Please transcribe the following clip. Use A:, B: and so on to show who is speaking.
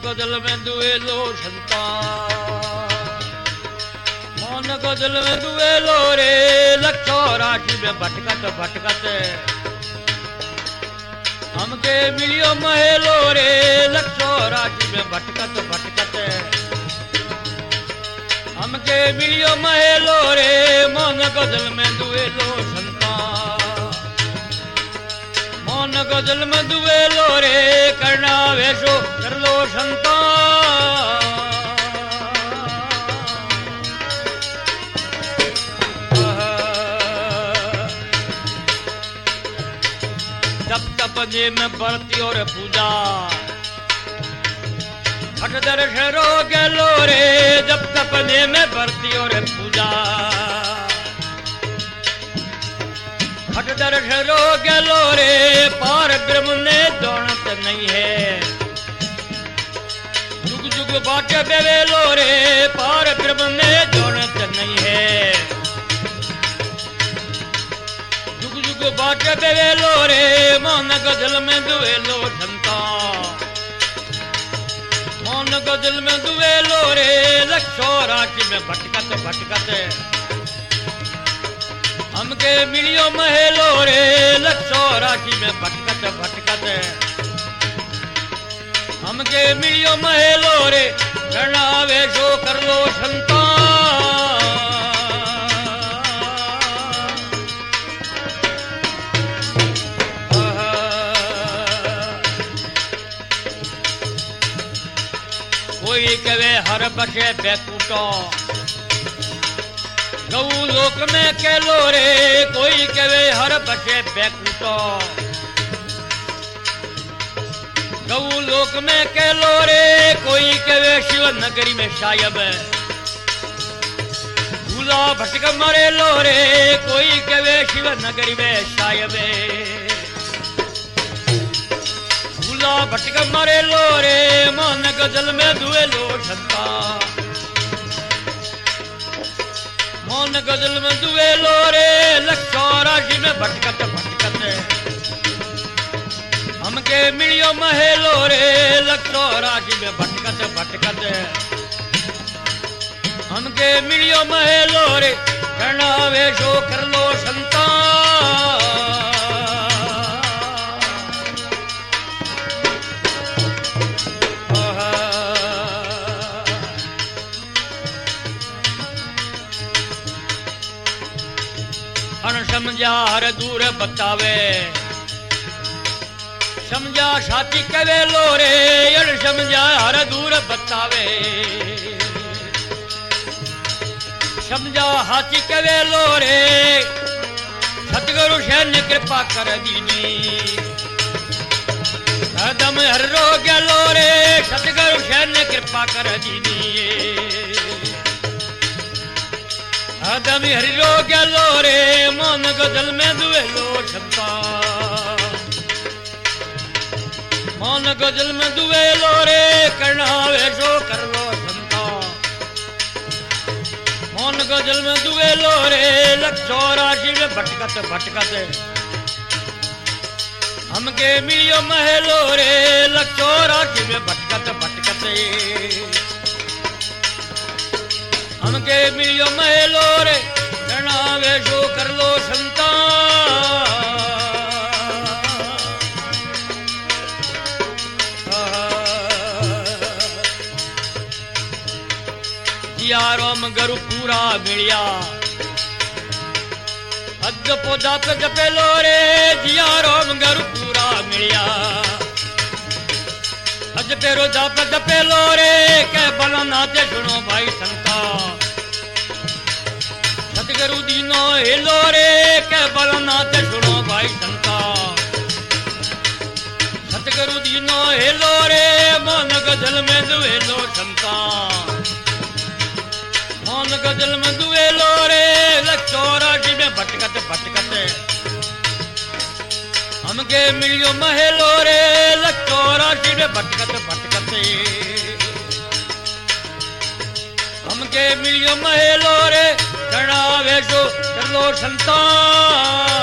A: गजल में दुएलो संता मन गजल में दुएलो रे लक्षो राशि में भटकत भटकत हमके मिलियो महेलो रे लक्षो राशि में भटकत भटकत हमके मिलियो महेलो रे मन गजल में दुएलो संता मन गजल में दुएलो रे करना वेशो कर लो संता जब तप जे में बरती और पूजा हट दर्श रो गेलो रे जब तप जे में बरती और पूजा हट दर्श रो गेलो रे पार ब्रह्म ने दौड़त नहीं है जुग जुग बाटे बेवेलो रे पार ब्रह्म ने दौड़त नहीं है जुग जुग बाटे बेवेलो रे मन गजल में दुएलो संता मन गजल में दुएलो रे लक्षो राशि में भटकत भटकत हमके मिलियो महेलो रे लक्षो राशि में भटकत भटकत हमके मिलियो महेलो रे करना वेशो कर लो संता कोई कवे हर बसे बैकुटो गौ लोक में केलो रे कोई कवे हर बसे बैकुटो गौ लोक में केलो रे कोई कवे शिव नगरी में शायब झूला भटक मरे लो रे कोई कवे शिव नगरी में शायब झूला भटक मरे लो रे मन गजल में दुएलो संता मन गजल में दुएलो रे लक्षो राशि में भटकत भटकत हमके मिलियो महेलो रे लक्षो राशि में भटकत भटकत हमके मिलियो महेलो रे करना वेशो कर लो संता समझा हर दूर बतावे समझा साथी कवे लो रे अड़ समझा हर दूर बतावे समझा हाथी कवे लो रे सतगुरु सैन्य कृपा कर दीनी कदम हर रो गलो रे सतगुरु सैन्य कृपा कर दीनी आदमी हरि रो गलो रे मन गजल में दुएलो संता मन गजल में दुएलो रे करना वेशो कर लो संता मन गजल में दुएलो रे लक्षो राशि में भटकत भटकत हमके मिलियो महेलो रे लक्षो राशि में भटकत भटकत हमके मिलियो महेलो रे करना वेशो कर लो संता जिया रोम गरु पूरा मिलिया अज पोदा पे जपेलो रे जिया रोम गरु पूरा मिलिया अज पेरो जाप जपेलो रे के बला नाते सुनो भाई संता सतगुरु दीनो हेलो रे के बला नाते सुनो भाई संता सतगुरु दीनो हेलो रे मन गजल में दुएलो संता मन गजल में दुएलो रे लक्षो राशि में भटकत भटकत हमके मिलियो महेलो रे लक्षो राशि में भटकत भटकत हमके मिलियो महेलो रे करना वेशो कर लो संता